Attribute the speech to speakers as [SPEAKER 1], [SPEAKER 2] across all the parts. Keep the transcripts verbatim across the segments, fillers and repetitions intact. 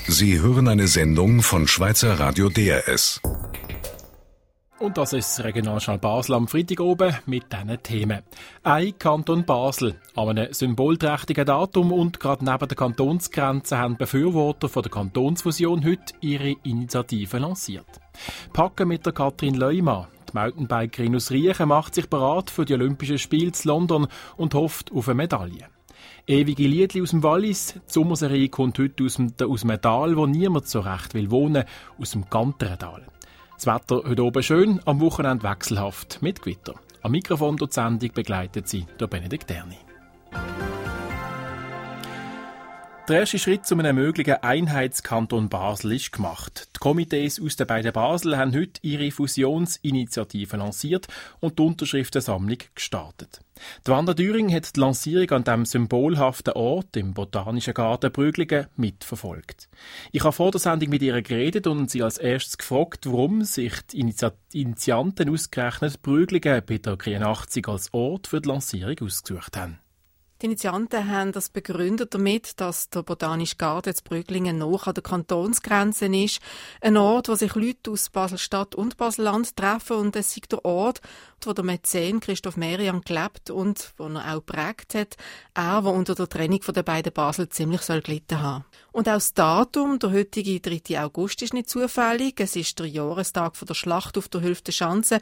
[SPEAKER 1] Sie hören eine Sendung von Schweizer Radio D R S.
[SPEAKER 2] Und das ist das Regionaljournal Basel am Freitag oben mit diesen Themen. Ein Kanton Basel. An einem symbolträchtigen Datum und gerade neben der Kantonsgrenze haben Befürworter von der Kantonsfusion heute ihre Initiative lanciert. Packen mit der Katrin Leumann. Die Mountainbikerin aus Riechen macht sich bereit für die Olympischen Spiele in London und hofft auf eine Medaille. Ewige Liedli aus dem Wallis. Die Sommerserie kommt heute aus dem, aus dem Tal, wo niemand so recht will wohnen, aus dem Ganterental. Das Wetter heute oben schön, am Wochenende wechselhaft mit Gewitter. Am Mikrofon durch die Sendung begleitet sie der Benedikt Erni. Der erste Schritt zu einem möglichen Einheitskanton Basel ist gemacht. Die Komitees aus den beiden Basel haben heute ihre Fusionsinitiative lanciert und die Unterschriftensammlung gestartet. Die Wanda Düring hat die Lancierung an diesem symbolhaften Ort im Botanischen Garten Brüglingen mitverfolgt. Ich habe vor der Sendung mit ihr geredet und sie als erstes gefragt, warum sich die Initi- Initianten ausgerechnet Brüglingen bei der achtzig als Ort für die Lancierung ausgesucht haben.
[SPEAKER 3] Die Initianten haben das begründet damit, dass der Botanische Garten in Brüglingen nahe an der Kantonsgrenze ist. Ein Ort, wo sich Leute aus Basel-Stadt und Basel-Land treffen, und es ist der Ort, wo der Mäzen Christoph Merian gelebt und wo er auch geprägt hat. Er, der unter der Trennung der beiden Basel ziemlich soll gelitten haben. Und auch das Datum, der heutige dritte August, ist nicht zufällig. Es ist der Jahrestag der Schlacht auf der Hülften Schanze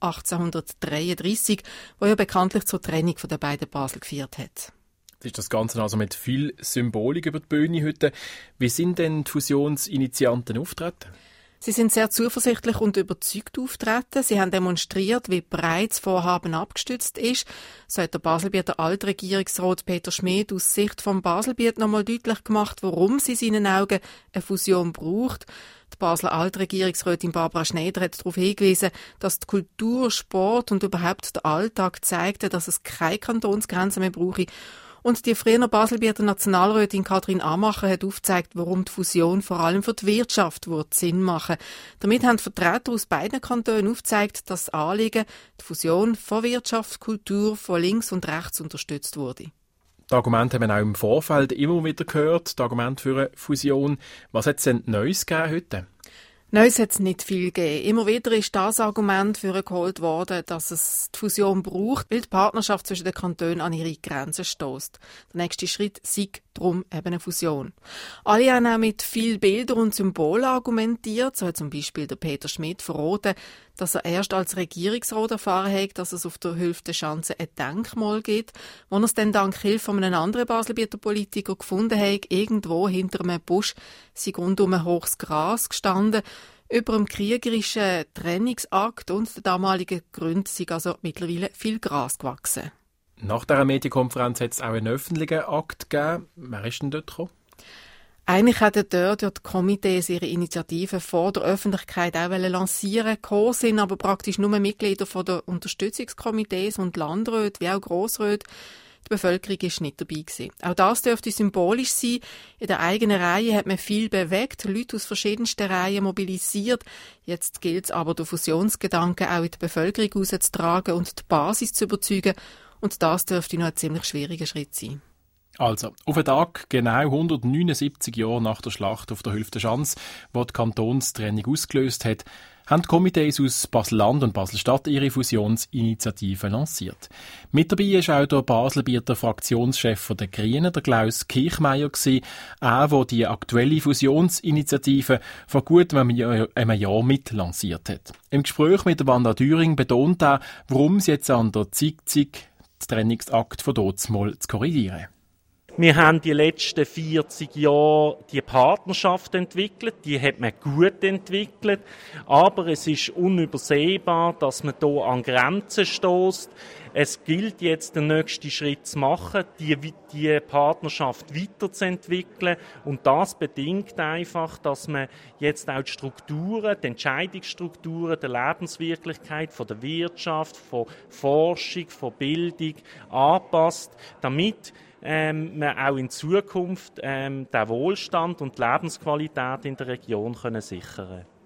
[SPEAKER 3] achtzehnhundertdreiunddreissig, wo ja bekanntlich zur Trennung der beiden Basel geführt hat.
[SPEAKER 2] Jetzt ist das Ganze also mit viel Symbolik über die Bühne heute. Wie sind denn die Fusionsinitianten auftreten?
[SPEAKER 3] Sie sind sehr zuversichtlich und überzeugt auftreten. Sie haben demonstriert, wie breit das Vorhaben abgestützt ist. So hat der Baselbieter Altregierungsrat Peter Schmid aus Sicht vom Baselbiet noch einmal deutlich gemacht, warum sie in seinen Augen eine Fusion braucht. Die Basler Altregierungsrätin Barbara Schneider hat darauf hingewiesen, dass die Kultur, Sport und überhaupt der Alltag zeigten, dass es keine Kantonsgrenzen mehr brauche. Und die frühere Baselbieter Nationalrätin Kathrin Amacher hat aufgezeigt, warum die Fusion vor allem für die Wirtschaft Sinn machen. Damit haben die Vertreter aus beiden Kantonen aufgezeigt, dass das Anliegen, die Fusion von Wirtschaft, Kultur, von links und rechts unterstützt wurde.
[SPEAKER 2] Die Argumente haben wir auch im Vorfeld immer wieder gehört, die Argumente für eine Fusion. Was hat es denn Neues gegeben heute?
[SPEAKER 3] Neues hat es nicht viel gegeben. Immer wieder ist das Argument für geholt worden, dass es die Fusion braucht, weil die Partnerschaft zwischen den Kantonen an ihre Grenzen stößt. Der nächste Schritt sei darum eben eine Fusion. Alle haben auch mit vielen Bildern und Symbolen argumentiert. So hat zum Beispiel der Peter Schmid verraten, dass er erst als Regierungsrat erfahren hat, dass es auf der Hülften Schanze ein Denkmal gibt, wo er es dann dank Hilfe von einem anderen Baselbieter Politiker gefunden hat, irgendwo hinter einem Busch, sei rundum ein hohes Gras gestanden. Über dem kriegerischen Trennungsakt und den damaligen Gründen sei also mittlerweile viel Gras gewachsen.
[SPEAKER 2] Nach dieser Medienkonferenz hat es auch einen öffentlichen Akt gegeben. Wer ist denn dort gekommen?
[SPEAKER 3] Eigentlich hätten dort ja die Komitees ihre Initiative vor der Öffentlichkeit auch lancieren können, sind aber praktisch nur Mitglieder von der Unterstützungskomitees und Landräte wie auch Grossräte. Die Bevölkerung war nicht dabei gewesen. Auch das dürfte symbolisch sein. In der eigenen Reihe hat man viel bewegt, Leute aus verschiedensten Reihen mobilisiert. Jetzt gilt es aber, den Fusionsgedanken auch in die Bevölkerung rauszutragen und die Basis zu überzeugen. Und das dürfte noch ein ziemlich schwieriger Schritt sein.
[SPEAKER 2] Also, auf den Tag genau hundertneunundsiebzig Jahre nach der Schlacht auf der Hülften Schanze, die die Kantonstrennung ausgelöst hat, haben die Komitees aus Basel-Land und Basel-Stadt ihre Fusionsinitiative lanciert. Mit dabei war auch der Baselbieter Fraktionschef der Grünen, der Klaus Kirchmeier, er, der die aktuelle Fusionsinitiative vor gut einem Jahr, einem Jahr mitlanciert hat. Im Gespräch mit der Wanda Düring betont er, warum es jetzt an der Zeit sei, den Trennungsakt von Dotsmal zu korrigieren.
[SPEAKER 4] Wir haben die letzten vierzig Jahre die Partnerschaft entwickelt, die hat man gut entwickelt, aber es ist unübersehbar, dass man hier an Grenzen stößt. Es gilt jetzt, den nächsten Schritt zu machen, die, die Partnerschaft weiterzuentwickeln, und das bedingt einfach, dass man jetzt auch die Strukturen, die Entscheidungsstrukturen der Lebenswirklichkeit, von der Wirtschaft, von Forschung, von Bildung anpasst, damit Ähm, wir auch in Zukunft ähm, den Wohlstand und die Lebensqualität in der Region können sichern.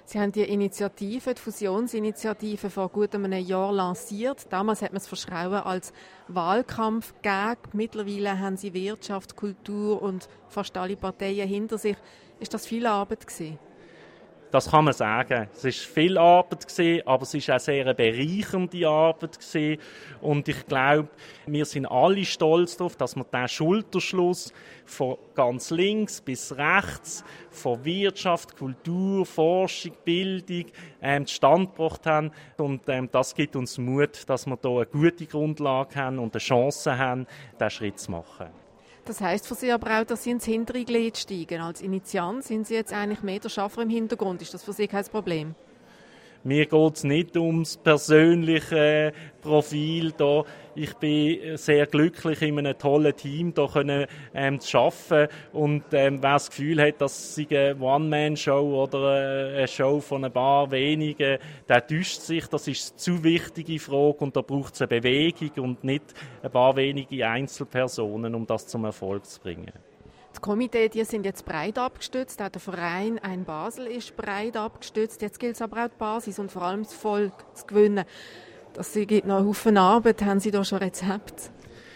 [SPEAKER 3] Sie haben die Initiative, die Fusionsinitiative, vor gut einem Jahr lanciert. Damals hat man es verschrauen als Wahlkampf gegeben. Mittlerweile haben Sie Wirtschaft, Kultur und fast alle Parteien hinter sich. Ist das viel Arbeit gewesen?
[SPEAKER 4] Das kann man sagen. Es war viel Arbeit gewesen, aber es war auch sehr eine bereichernde Arbeit gewesen. Und ich glaube, wir sind alle stolz darauf, dass wir diesen Schulterschluss von ganz links bis rechts, von Wirtschaft, Kultur, Forschung, Bildung ähm, zustande gebracht haben. Und ähm, das gibt uns Mut, dass wir hier eine gute Grundlage haben und eine Chance haben, diesen Schritt zu machen.
[SPEAKER 3] Das heisst für Sie aber auch, dass Sie ins hintere Glied steigen. Als Initiant sind Sie jetzt eigentlich mehr der Schaffer im Hintergrund. Ist das für Sie kein Problem?
[SPEAKER 4] Mir geht es nicht ums persönliche Profil. Da. Ich bin sehr glücklich, in einem tollen Team da können, ähm, zu arbeiten. Und ähm, wer das Gefühl hat, dass es eine One-Man-Show oder eine Show von ein paar wenigen, der täuscht sich. Das ist eine zu wichtige Frage und da braucht es eine Bewegung und nicht ein paar wenige Einzelpersonen, um das zum Erfolg zu bringen.
[SPEAKER 3] Die Komitees die sind jetzt breit abgestützt, auch der Verein Ein Basel ist breit abgestützt. Jetzt gilt es aber auch die Basis und vor allem das Volk zu gewinnen. Das gibt noch einen Haufen Arbeit. Haben Sie da schon Rezepte?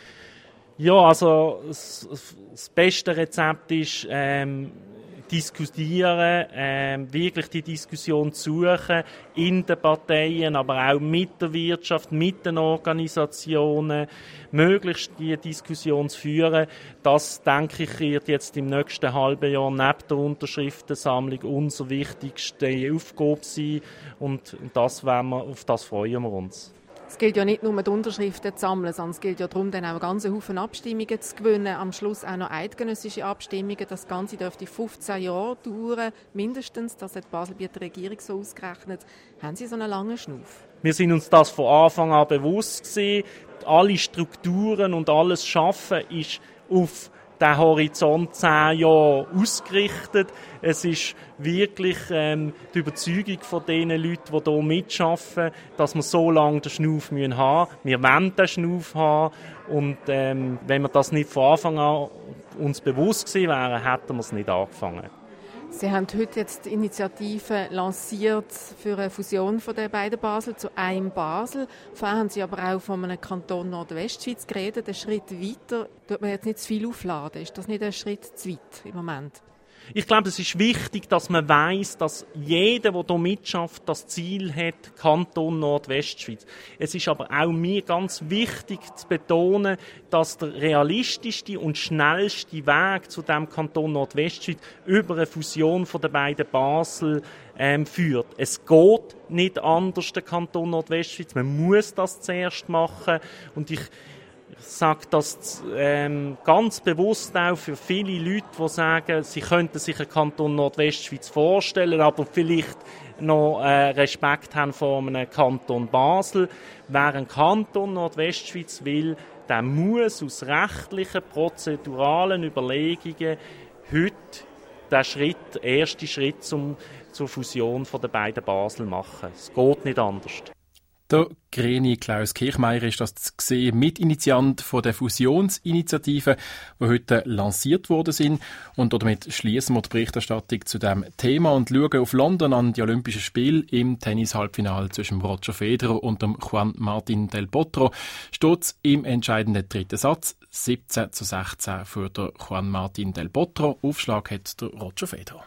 [SPEAKER 4] Ja, also das, das beste Rezept ist ähm, diskutieren, ähm, wirklich die Diskussion zu suchen in den Parteien, aber auch mit der Wirtschaft, mit den Organisationen, möglichst die Diskussion zu führen. Das, denke ich, wird jetzt im nächsten halben Jahr neben der Unterschriftensammlung unsere wichtigste Aufgabe sein und das werden wir, auf das freuen wir uns.
[SPEAKER 3] Es gilt ja nicht nur, die Unterschriften zu sammeln, sondern es gilt ja darum, dann auch einen ganzen Haufen Abstimmungen zu gewinnen. Am Schluss auch noch eidgenössische Abstimmungen. Das Ganze dürfte fünfzehn Jahre dauern, mindestens. Das hat die Baselbieter Regierung so ausgerechnet. Haben Sie so einen langen Schnuff?
[SPEAKER 4] Wir sind uns das von Anfang an bewusst gewesen. Alle Strukturen und alles Schaffen ist auf den Horizont zehn Jahre ausgerichtet. Es ist wirklich ähm, die Überzeugung von den Leuten, die hier mitarbeiten, dass wir so lange den Schnuff haben müssen. Wir wollen den Schnuff haben. Und ähm, wenn wir das nicht von Anfang an uns bewusst gewesen wären, hätten wir es nicht angefangen.
[SPEAKER 3] Sie haben heute jetzt die Initiative lanciert für eine Fusion von den beiden Basel zu einem Basel. Vorher haben Sie aber auch von einem Kanton Nordwestschweiz geredet. Einen Schritt weiter tut man jetzt nicht zu viel aufladen. Ist das nicht ein Schritt zu weit im Moment?
[SPEAKER 4] Ich glaube, es ist wichtig, dass man weiss, dass jeder, der hier mitschafft, das Ziel hat, Kanton Nordwestschweiz. Es ist aber auch mir ganz wichtig zu betonen, dass der realistischste und schnellste Weg zu dem Kanton Nordwestschweiz über eine Fusion von den beiden Basel ähm, führt. Es geht nicht anders, der Kanton Nordwestschweiz. Man muss das zuerst machen und ich Ich sage das ähm, ganz bewusst auch für viele Leute, die sagen, sie könnten sich einen Kanton Nordwestschweiz vorstellen, aber vielleicht noch äh, Respekt haben vor einem Kanton Basel. Wer einen Kanton Nordwestschweiz will, der muss aus rechtlichen, prozeduralen Überlegungen heute den Schritt, den ersten Schritt zum, zur Fusion von den beiden Basel machen. Es geht nicht anders.
[SPEAKER 2] Der Greni Klaus Kirchmeier ist das zu sehen, Mitinitiant von der Fusionsinitiative, die heute lanciert worden sind. Und damit schließen wir die Berichterstattung zu diesem Thema und schauen auf London an die Olympischen Spiele. Im Tennis-Halbfinale zwischen Roger Federer und dem Juan Martín del Potro steht es im entscheidenden dritten Satz siebzehn zu sechzehn für den Juan Martín del Potro. Aufschlag hat der Roger Federer.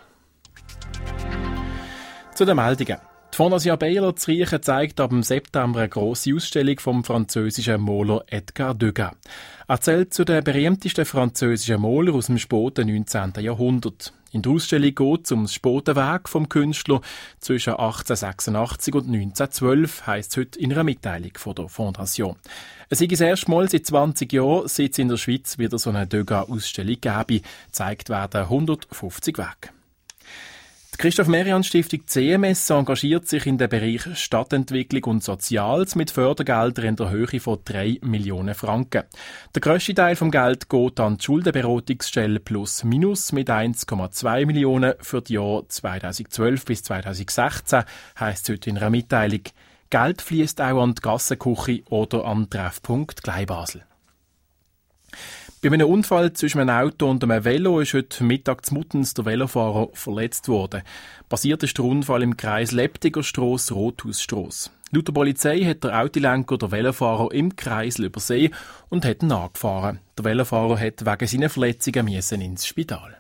[SPEAKER 2] Zu den Meldungen. Die Fondation Baylor zu Riechen zeigt ab dem September eine grosse Ausstellung vom französischen Maler Edgar Degas. Er zählt zu den berühmtesten französischen Malern aus dem späten neunzehnten Jahrhundert. In der Ausstellung geht es um das späte Werk vom Künstler zwischen achtzehnhundertsechsundachtzig und neunzehnhundertzwölf, heisst es heute in einer Mitteilung von der Fondation. Es ist das erste Mal seit zwanzig Jahren, seit es in der Schweiz wieder so eine Degas-Ausstellung gäbe. Gezeigt werden hundertfünfzig Werke. Die Christoph-Merian-Stiftung C M S engagiert sich in den Bereich Stadtentwicklung und Soziales mit Fördergeldern in der Höhe von drei Millionen Franken. Der grösste Teil vom Geld geht an die Schuldenberatungsstelle Plus Minus mit eins Komma zwei Millionen für die Jahre zweitausendzwölf bis zweitausendsechzehn, heisst es heute in einer Mitteilung. Geld fließt auch an die Gassenküche oder an den Treffpunkt Gleibasel. Bei einem Unfall zwischen einem Auto und einem Velo ist heute Mittag zu Muttens der Velofahrer verletzt worden. Passiert ist der Unfall im Kreis Leptigerstrasse, Rothausstrasse. Laut der Polizei hat der Autolenker den Velofahrer im Kreisel übersehen und hat ihn angefahren. Der Velofahrer hat wegen seiner Verletzungen müssen ins Spital.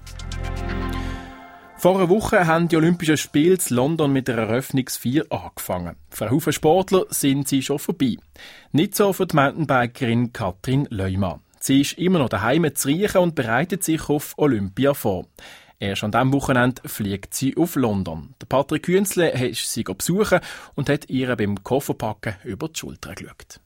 [SPEAKER 2] Vor einer Woche haben die Olympischen Spiele in London mit der Eröffnungsfeier angefangen. Für einen Haufen Sportler sind sie schon vorbei. Nicht so für die Mountainbikerin Katrin Leumann. Sie ist immer noch daheim zu riechen und bereitet sich auf Olympia vor. Erst an diesem Wochenende fliegt sie auf London. Der Patrick Künzle hat sie besuchen und hat ihr beim Kofferpacken über die Schulter geschaut.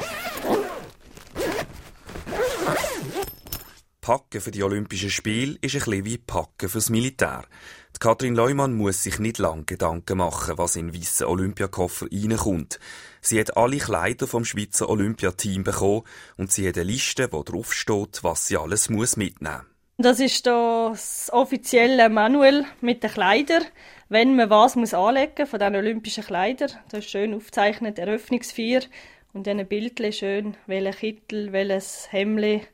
[SPEAKER 5] Packen für die Olympischen Spiele ist ein bisschen wie Packen fürs Militär. Die Katrin Leumann muss sich nicht lange Gedanken machen, was in den weissen Olympiakoffer reinkommt. Sie hat alle Kleider vom Schweizer Olympiateam bekommen und sie hat eine Liste, wo drauf steht, was sie alles muss mitnehmen muss.
[SPEAKER 6] Das ist das offizielle Manual mit den Kleidern, wenn man was muss anlegen von den olympischen Kleidern. Das ist schön aufgezeichnet, Eröffnungsfeier und dann ein Bildchen schön, welcher Kittel, welches Hemdli,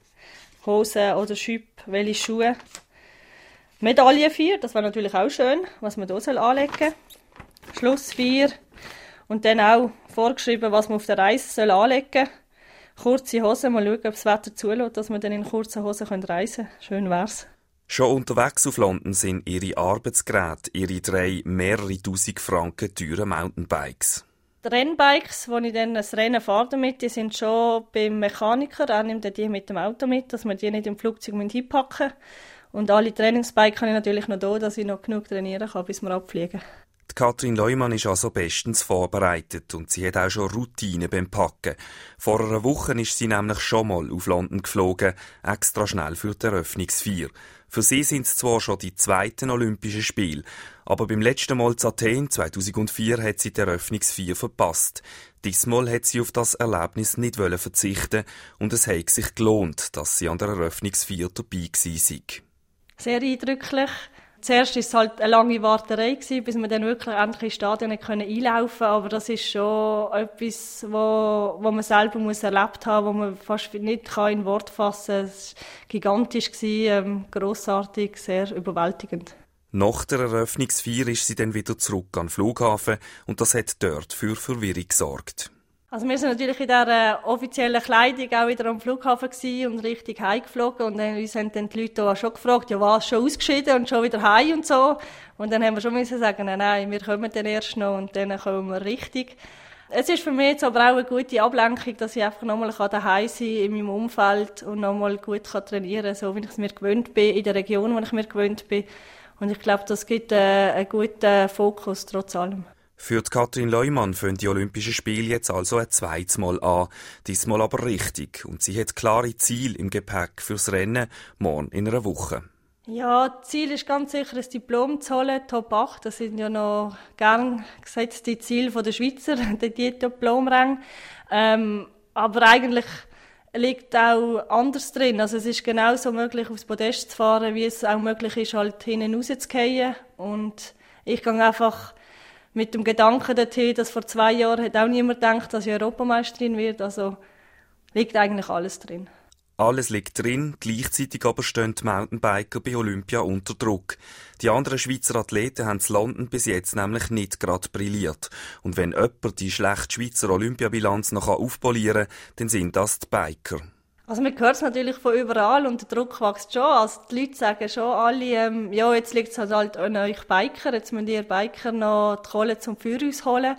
[SPEAKER 6] Hosen oder Schüpp, welche Schuhe. Medaillenfeier, das wäre natürlich auch schön, was man hier anlegen soll. Schlussfeier und dann auch vorgeschrieben, was man auf der Reise soll anlegen soll. Kurze Hosen, mal schauen, ob das Wetter zulässt, dass man dann in kurzen Hosen reisen können. Schön wär's.
[SPEAKER 5] Schon unterwegs auf London sind ihre Arbeitsgeräte, ihre drei mehrere tausend Franken teuren Mountainbikes.
[SPEAKER 6] Die Rennbikes, wo ich dann das Rennen fahre damit, die sind schon beim Mechaniker. Er nimmt die mit dem Auto mit, dass wir die nicht im Flugzeug hinpacken müssen. Und alle Trainingsbikes habe ich natürlich noch da, dass ich noch genug trainieren kann, bis wir abfliegen.
[SPEAKER 5] Die Katrin Leumann ist also bestens vorbereitet und sie hat auch schon Routine beim Packen. Vor einer Woche ist sie nämlich schon mal auf London geflogen, extra schnell für die Eröffnungsfeier. Für sie sind es zwar schon die zweiten Olympischen Spiele, aber beim letzten Mal in Athen zweitausendvier hat sie die Eröffnungsfeier verpasst. Diesmal hat sie auf das Erlebnis nicht verzichten und es hat sich gelohnt, dass sie an der Eröffnungsfeier dabei war.
[SPEAKER 6] Sehr eindrücklich. Zuerst war es halt eine lange Warterei, bis wir dann wirklich endlich ins Stadion einlaufen konnten. Aber das ist schon etwas, wo, wo man selber muss erlebt haben muss, wo man fast nicht in Worte fassen kann. Es war gigantisch, ähm, grossartig, sehr überwältigend.
[SPEAKER 5] Nach der Eröffnungsfeier ist sie dann wieder zurück an den Flughafen und das hat dort für Verwirrung gesorgt.
[SPEAKER 6] Also wir sind natürlich in dieser offiziellen Kleidung auch wieder am Flughafen gewesen und richtig heimgeflogen. Und dann uns haben dann die Leute auch schon gefragt, ja was, schon ausgeschieden und schon wieder heim und so. Und dann haben wir schon müssen sagen, nein, nein, wir kommen dann erst noch und dann kommen wir richtig. Es ist für mich jetzt aber auch eine gute Ablenkung, dass ich einfach nochmal daheim sein kann in meinem Umfeld und nochmal gut trainieren kann, so wie ich es mir gewöhnt bin, in der Region, wo ich mir gewöhnt bin. Und ich glaube, das gibt äh, einen guten Fokus trotz allem.
[SPEAKER 5] Für die Katrin Leumann fangen die Olympischen Spiele jetzt also ein zweites Mal an, diesmal aber richtig. Und sie hat klare Ziele im Gepäck fürs Rennen morgen in einer Woche.
[SPEAKER 6] Ja, das Ziel ist ganz sicher, ein Diplom zu holen, Top acht. Das sind ja noch gern gesetzte Ziele der Schweizer, die Diplomränge. Ähm, aber eigentlich liegt auch anders drin. Also es ist genauso möglich, aufs Podest zu fahren, wie es auch möglich ist, halt hinten rauszugehen. Und ich gehe einfach mit dem Gedanken dorthin, dass vor zwei Jahren hat auch niemand gedacht, dass ich Europameisterin wird. Also liegt eigentlich alles drin.
[SPEAKER 5] Alles liegt drin, gleichzeitig aber stehen die Mountainbiker bei Olympia unter Druck. Die anderen Schweizer Athleten haben in London bis jetzt nämlich nicht gerade brilliert. Und wenn jemand die schlechte Schweizer Olympiabilanz noch aufpolieren kann, dann sind das die Biker.
[SPEAKER 6] Also man hört es natürlich von überall und der Druck wächst schon. Also die Leute sagen schon alle, ähm, ja, jetzt liegt es halt an euch Biker, jetzt müsst ihr Biker noch die Kohle zum Führhaus holen.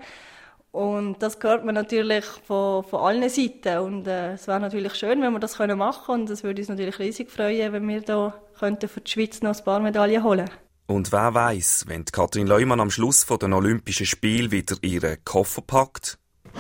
[SPEAKER 6] Und das hört man natürlich von, von allen Seiten. Und äh, es wäre natürlich schön, wenn wir das machen können. Und es würde uns natürlich riesig freuen, wenn wir da könnten für die Schweiz noch ein paar Medaillen holen könnten.
[SPEAKER 5] Und wer weiss, wenn die Katrin Leumann am Schluss von den Olympischen Spielen wieder ihren Koffer packt,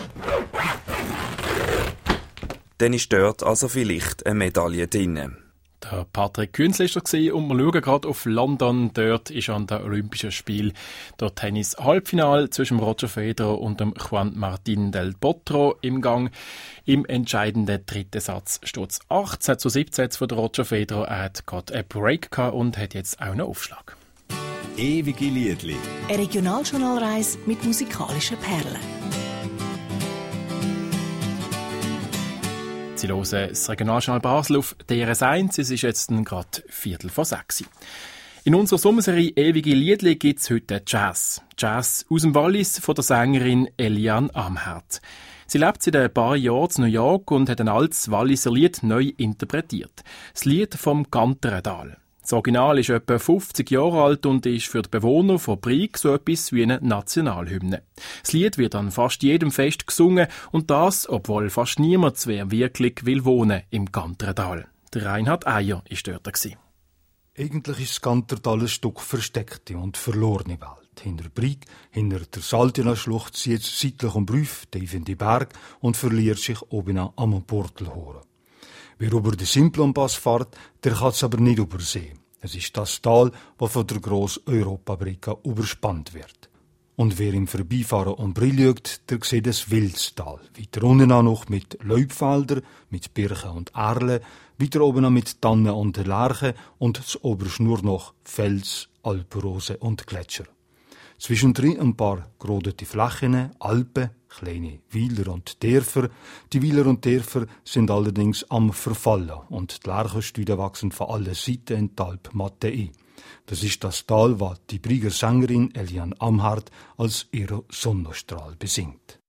[SPEAKER 5] dann ist dort also vielleicht eine Medaille drin.
[SPEAKER 2] Der Patrick Künzle war da und wir schauen gerade auf London. Dort ist an den Olympischen Spielen der Tennis-Halbfinale zwischen Roger Federer und dem Juan Martín del Potro im Gang. Im entscheidenden dritten Satz steht es achtzehn zu siebzehn für Roger Federer. Er hat gerade einen Break gehabt und hat jetzt auch einen Aufschlag.
[SPEAKER 1] Ewige Liedli.
[SPEAKER 7] Eine Regionaljournalreise mit musikalischen Perlen.
[SPEAKER 2] Sie hören das Regionaljournal Basel auf D R S eins. Es ist jetzt gerade Viertel vor sechs. In unserer Sommerserie «Ewige Liedli» gibt es heute Jazz. Jazz aus dem Wallis von der Sängerin Eliane Amherd. Sie lebt seit ein paar Jahren in New York und hat ein altes Walliser Lied neu interpretiert. Das Lied vom Ganterental. Das Original ist etwa fünfzig Jahre alt und ist für die Bewohner von Brig so etwas wie eine Nationalhymne. Das Lied wird an fast jedem Fest gesungen und das, obwohl fast niemand mehr wirklich will wohnen im Ganterental. Der Reinhard Eier war dort.
[SPEAKER 8] Eigentlich ist das Gantertal ein Stück versteckte und verlorene Welt. Hinter Brig, hinter der Saltina-Schlucht zieht es seitlich um Brüf, tief in die Berg und verliert sich oben am Portelhoren. Wer über den Simplonpass fährt, der kann es aber nicht übersehen. Es ist das Tal, das von der grossen Europabrücke überspannt wird. Und wer im Vorbeifahren um Brill schaut, der sieht das Wildstal. Weiter unten auch noch mit Laubfeldern, mit Birken und Erlen, weiter oben auch mit Tannen und Lärchen und das oberst nur noch Fels, Alpenrose und Gletscher. Zwischendrin ein paar gerodete Flächen, Alpen, kleine Weiler und Dörfer. Die Weiler und Dörfer sind allerdings am Verfallen und die Lärchenstüde wachsen von allen Seiten in die Alpmatte ein. Das ist das Tal, das die Briger Sängerin Eliane Amherd als ihren Sonnenstrahl besingt.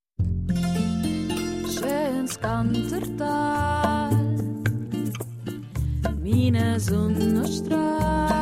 [SPEAKER 9] Schönes Gantertal, meine Sonnenstrahl.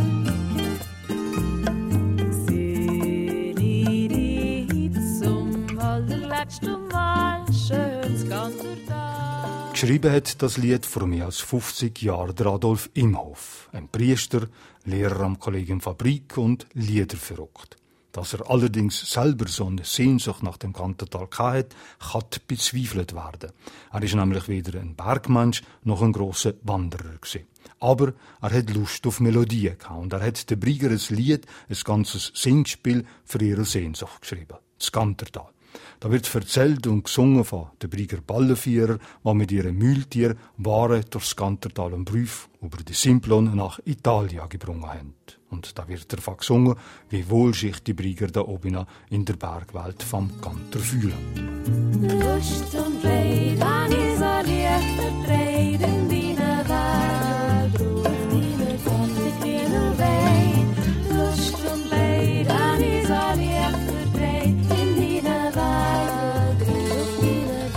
[SPEAKER 8] Geschrieben hat das Lied vor mehr als fünfzig Jahren der Adolf Imhoff, ein Priester, Lehrer am Kollegium Fabrik und Liederverrückt. Dass er allerdings selber so eine Sehnsucht nach dem Gantertal hatte, kann bezweifelt werden. Er ist nämlich weder ein Bergmensch noch ein grosser Wanderer gewesen. Aber er hat Lust auf Melodien gehabt und er hat den Briger ein Lied, ein ganzes Singspiel für ihre Sehnsucht geschrieben. Das Gantertal. Da wird erzählt und gesungen von den Briger Ballenvierer, die mit ihren Mühltier Waren durchs Gantertal und Brüf über die Simplon nach Italien gebrungen haben. Und da wird davon gesungen, wie wohl sich die Briger da oben in der Bergwelt vom Ganter fühlen.
[SPEAKER 9] Lust und Leid, an dieser Licht verdreht in deine Welt, ruft deine Sonne grüne Wein. Lust und Leid, an dieser Licht verdreht in deine Welt, ruft deine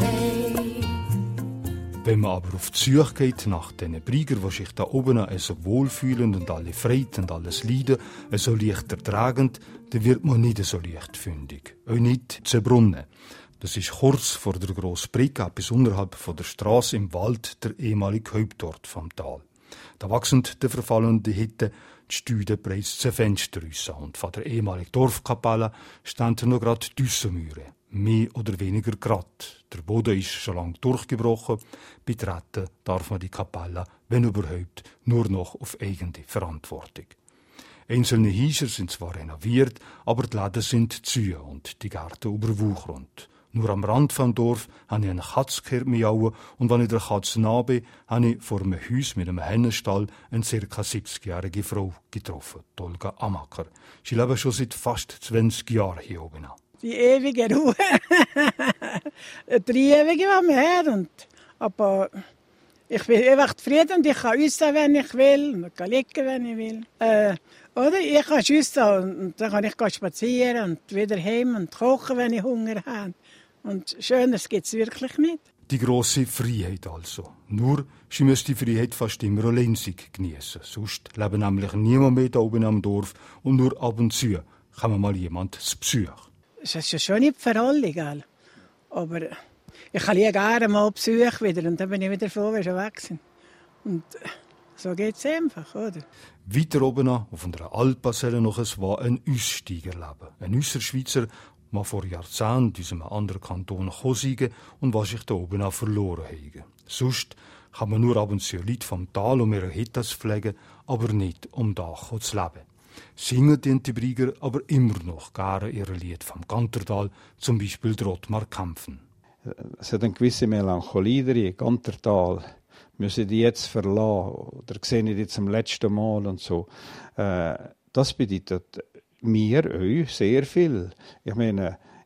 [SPEAKER 9] Wein.
[SPEAKER 8] Wenn man aber auf die Suche geht nach diesen Briger, die sich da oben so wohlfühlen und alle freit und alles leiden, so leicht ertragend, dann wird man nicht so leicht fündig. Auch nicht zu Brunnen. Das ist kurz vor der grossen Brücke, bis unterhalb von der Straße im Wald, der ehemalige Hauptort vom Tal. Da wachsen die verfallenden Hütten, die Stüde bereits zu Fenster raus. Und von der ehemaligen Dorfkapelle stehen noch gerade die Düssenmüre. Mehr oder weniger grad. Der Boden ist schon lange durchgebrochen. Betreten darf man die Kapelle, wenn überhaupt, nur noch auf eigene Verantwortung. Einzelne Häuser sind zwar renoviert, aber die Läden sind zu und die Gärten überwuchernd. Nur am Rand vom Dorf habe ich eine Katze gehört miauen und wenn ich der Katze nah bin, habe ich vor einem Haus mit einem Hennenstall eine ca. siebzigjährige Frau getroffen, Olga Amacker. Sie lebt schon seit fast zwanzig Jahren hier oben.
[SPEAKER 10] Die ewige Ruhe. Die ewige, die man hat. Und, aber ich bin einfach zufrieden und ich kann raus, wenn ich will, und ich kann liegen, wenn ich will. Äh, oder ich kann raus und dann kann ich spazieren und wieder heim und kochen, wenn ich Hunger habe. Und Schöneres gibt es wirklich nicht.
[SPEAKER 8] Die grosse Freiheit also. Nur, sie müsste die Freiheit fast immer allein genießen. Sonst lebt nämlich niemand mehr da oben am Dorf und nur ab und zu kann man mal jemand zu Besuch.
[SPEAKER 10] Das ist ja schon nicht für alle, gell? Aber ich kann ja gerne mal Besuch wieder und dann bin ich wieder froh, wenn sie weg sind. Und so geht es einfach, oder?
[SPEAKER 8] Weiter oben auf einer Alpa soll noch ein Aussteiger leben. Ein Ausserschweizer, der vor Jahrzehnten aus einem anderen Kanton gekommen und was sich da oben auch verloren hat. Sonst kann man nur ab und zu Leute vom Tal um ihre Hütten pflegen, aber nicht um da zu leben. Singen die Briger aber immer noch gerne ihre Lied vom Gantertal, zum Beispiel Ottmar Kämpfen.
[SPEAKER 11] Es hat eine gewisse Melancholie drin. Gantertal müssen die jetzt verlassen oder sehen die zum letzten Mal und so. Äh, das bedeutet mir, euch, sehr viel. Ich meine,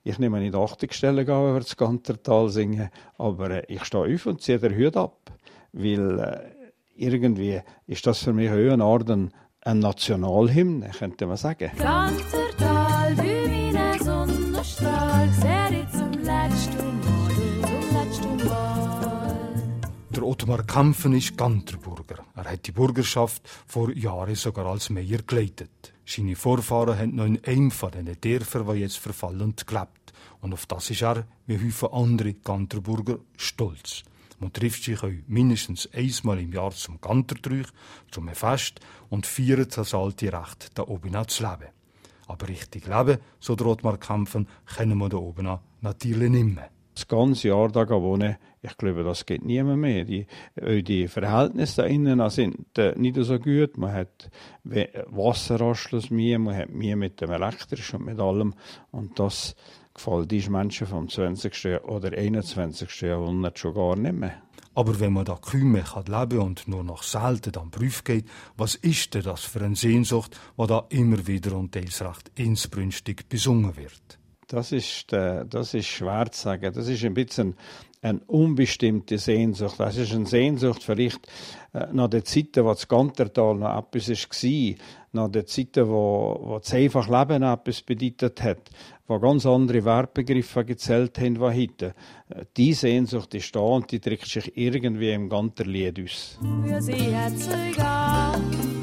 [SPEAKER 11] Ich nehme nicht achtzig Stellen an, wenn wir das Gantertal singen, aber äh, ich stehe auf und ziehe den Hut ab, weil äh, irgendwie ist das für mich auch eine Art ein, ein Nationalhymne, könnte man sagen.
[SPEAKER 9] Gantertal, wie meine Sonnenstrahl, sehe ich zum letzten Mal, zum letzten Mal.
[SPEAKER 8] Der Ottmar Kampfen ist Ganterburger. Er hat die Bürgerschaft vor Jahren sogar als Meier geleitet. Seine Vorfahren haben noch in einem von diesen Dörfern, die jetzt verfallen, gelebt. Und auf das ist er, wie viele andere Ganterburger, stolz. Man trifft sich auch mindestens einmal im Jahr zum Gantertruch, zum Fest und feiert das alte Recht, da oben zu leben. Aber richtig leben, so der Ottmar Kampfen, können wir da oben natürlich nicht mehr.
[SPEAKER 11] Das ganze Jahr da wohnen, ich glaube, das geht niemand mehr. Die, die Verhältnisse da innen sind äh, nicht so gut. Man hat Wasseranschluss mehr, man hat mehr mit dem Elektrischen und mit allem. Und das gefällt diesen Menschen vom zwanzigsten oder einundzwanzigsten Jahrhundert schon gar nicht mehr.
[SPEAKER 8] Aber wenn man da kaum mehr leben kann und nur noch selten am Beruf geht, was ist denn das für eine Sehnsucht, die da immer wieder und teils recht inbrünstig besungen wird?
[SPEAKER 11] Das ist, äh, das ist schwer zu sagen. Das ist ein bisschen eine unbestimmte Sehnsucht. Das ist eine Sehnsucht vielleicht äh, nach den Zeiten, wo das Gantertal noch etwas war, nach den Zeiten, wo, wo das einfache Leben etwas bedeutet hat, wo ganz andere Wertbegriffe gezählt haben, wie heute. Äh, die Sehnsucht ist da und die drückt sich irgendwie im Ganterlied aus.
[SPEAKER 9] Wir sind jetzt egal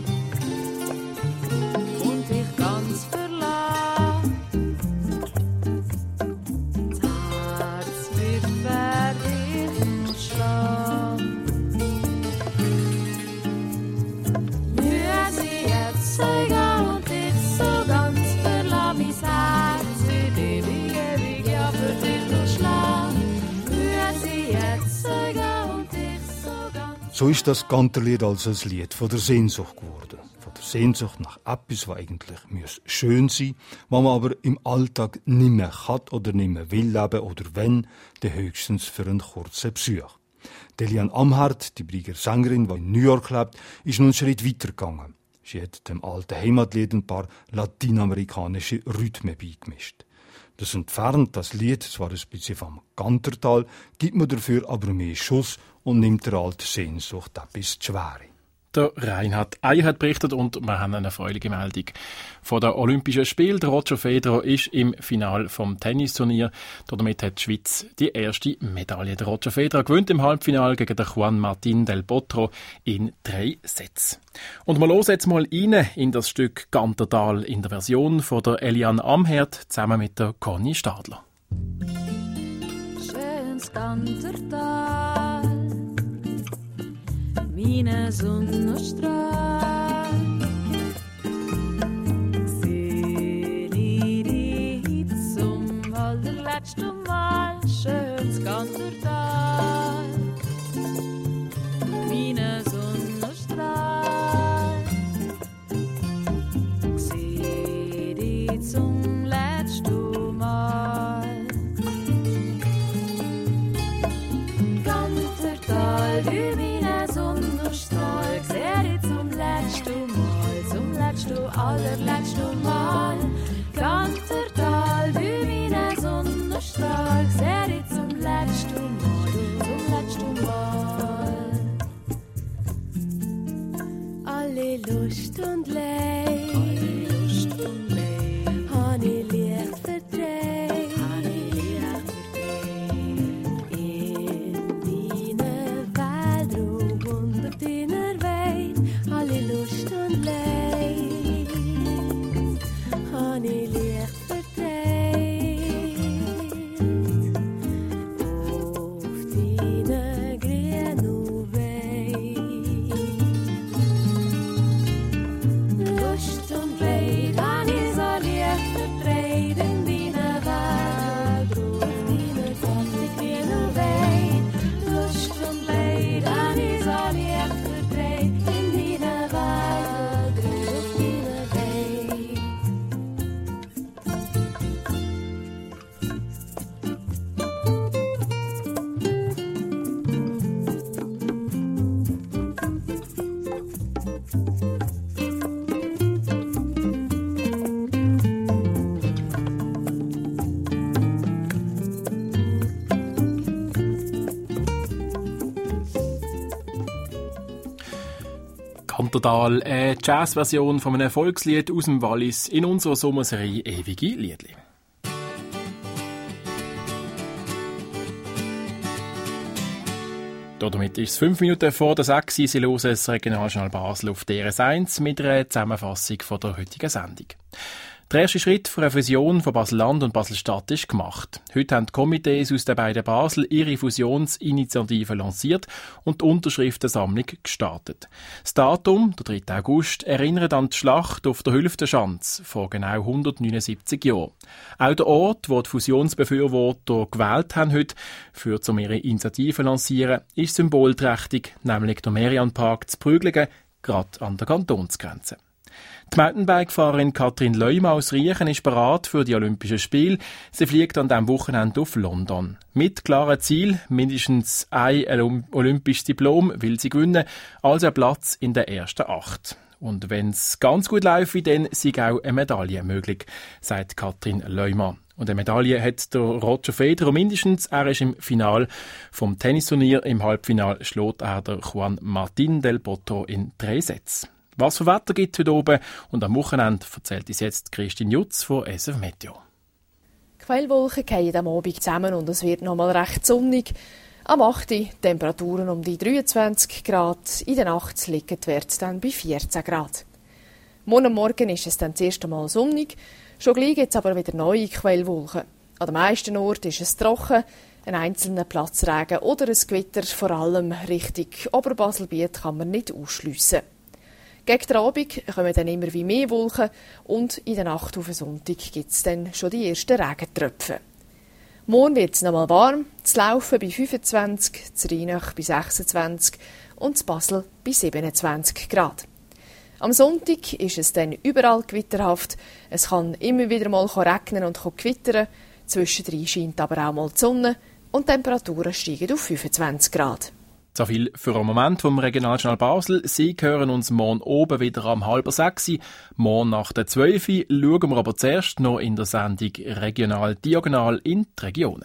[SPEAKER 9] und ich ganz verlassen.
[SPEAKER 8] So ist das Ganterlied also ein Lied von der Sehnsucht geworden. Von der Sehnsucht nach etwas, was eigentlich schön sein müsste, was man aber im Alltag nicht mehr kann oder nicht mehr will leben oder wenn, dann höchstens für einen kurzen Besuch. Delian Amhart, die Brieger Sängerin, die in New York lebt, ist nun einen Schritt weitergegangen. Sie hat dem alten Heimatlied ein paar lateinamerikanische Rhythmen beigemischt. Das entfernt das Lied zwar ein bisschen vom Gantertal, gibt man dafür aber mehr Schuss und nimmt der alte Sehnsucht etwas zu schwer.
[SPEAKER 2] Der Reinhard Eier hat berichtet und wir haben eine erfreuliche Meldung von den Olympischen Spielen. Der Roger Federer ist im Finale vom Tennisturnier. Damit hat die Schweiz die erste Medaille. Der Roger Federer gewinnt im Halbfinale gegen den Juan Martín del Potro in drei Sätzen. Und wir hören jetzt mal rein in das Stück Gantertal in der Version von der Elian Amherd zusammen mit der Conny Stadler.
[SPEAKER 9] Schönes Gantertal, meine Sonnenstrahl, seh ich zum allerletzten Mal, schönes Gantertal, meine Sonnenstrahl, seh ich zum letzten Mal. Gantertal, du meine Sonnenstrahl, seh ich zum letzten Mal, zum letzten, allerletzten Mal. Gantertal, du meine Sonnenstrahl, seh ich zum letzten Mal, zum letzten Mal. Alle Lust und Leid, alle Lust und Leid, han ich Licht verdreht, han ich Licht verdreht. In deine Welt, unter deiner Weid, alle Lust und Leid, han ich Licht verdreht. Auf deine grüne Weid. Lust und Leid.
[SPEAKER 2] Kantertal, eine Jazzversion von einem Volkslied aus dem Wallis in unserer Sommerserie «Ewige Liedli». Damit ist es fünf Minuten vor der sechs. Sie hören das Regionaljournal Basel auf D R S eins mit einer Zusammenfassung von der heutigen Sendung. Der erste Schritt für eine Fusion von Basel-Land und Basel-Stadt ist gemacht. Heute haben die Komitees aus den beiden Basel ihre Fusionsinitiative lanciert und die Unterschriftensammlung gestartet. Das Datum, der dritte August, erinnert an die Schlacht auf der Hülftenschanze vor genau hundertneunundsiebzig Jahren. Auch der Ort, wo die Fusionsbefürworter gewählt haben heute, für um ihre Initiative lancieren, ist symbolträchtig, nämlich der Merian-Park zu Prüglingen, gerade an der Kantonsgrenze. Die Mountainbike-Fahrerin Katrin Leuma aus Riechen ist bereit für die Olympischen Spiele. Sie fliegt an diesem Wochenende auf London. Mit klarem Ziel, mindestens ein olympisches Diplom will sie gewinnen, also ein Platz in der ersten acht. Und wenn es ganz gut läuft, dann sei auch eine Medaille möglich, sagt Katrin Leuma. Und eine Medaille hat der Roger Federer mindestens. Er ist im Finale vom Tennisturnier. Im Halbfinale schlägt er der Juan Martín del Potro in drei Sätzen. Was für Wetter gibt es heute oben und am Wochenende, erzählt uns jetzt Christine Jutz von S F Meteo.
[SPEAKER 12] Quellwolken fallen am Abend zusammen und es wird noch mal recht sonnig. Am acht Uhr Temperaturen um die dreiundzwanzig Grad, in der Nacht liegen die Werte dann bei vierzehn Grad. Morgen Morgen ist es dann das erste Mal sonnig, schon gleich gibt es aber wieder neue Quellwolken. An den meisten Orten ist es trocken, ein einzelner Platzregen oder ein Gewitter, vor allem Richtung Oberbaselbiet, kann man nicht ausschliessen. Gegen den Abend kommen dann immer wie mehr Wolken und in der Nacht auf den Sonntag gibt es dann schon die ersten Regentröpfe. Morgen wird es noch mal warm, zu Laufen bei fünfundzwanzig, zu Rheinach bei sechsundzwanzig und zu Basel bei siebenundzwanzig Grad. Am Sonntag ist es dann überall gewitterhaft. Es kann immer wieder mal regnen und gewittern. Zwischendrin scheint aber auch mal die Sonne und die Temperaturen steigen auf fünfundzwanzig Grad.
[SPEAKER 2] So viel für einen Moment vom Regionaljournal Basel. Sie hören uns morgen oben wieder am halber sechs. Morgen nach der zwölf schauen wir aber zuerst noch in der Sendung Regional Diagonal in die Regionen.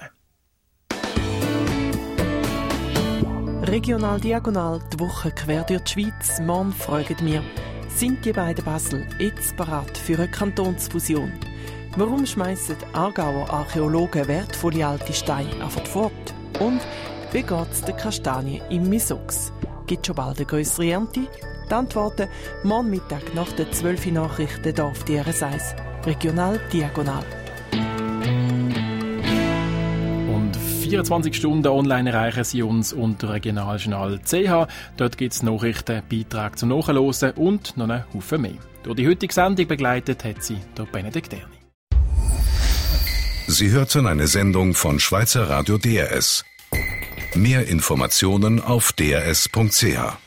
[SPEAKER 13] Regional Diagonal, die Woche quer durch die Schweiz. Morgen fragen wir, sind die beiden Basel jetzt bereit für eine Kantonsfusion? Warum schmeissen Aargauer Archäologen wertvolle alte Steine einfach fort? Und wie geht es der Kastanie im Misox? Gibt es schon bald eine grössere Ernte? Die Antworten morgen Mittag nach den zwölf Nachrichten hier auf D R S eins. Regional Diagonal.
[SPEAKER 2] Und vierundzwanzig Stunden online erreichen Sie uns unter regionaljournal punkt c h. Dort gibt es Nachrichten, Beiträge zum Nachhören und noch einen Haufen mehr. Durch die heutige Sendung begleitet hat sie der Benedikt Erni.
[SPEAKER 1] Sie hörten eine Sendung von Schweizer Radio D R S. Mehr Informationen auf d r s punkt c h.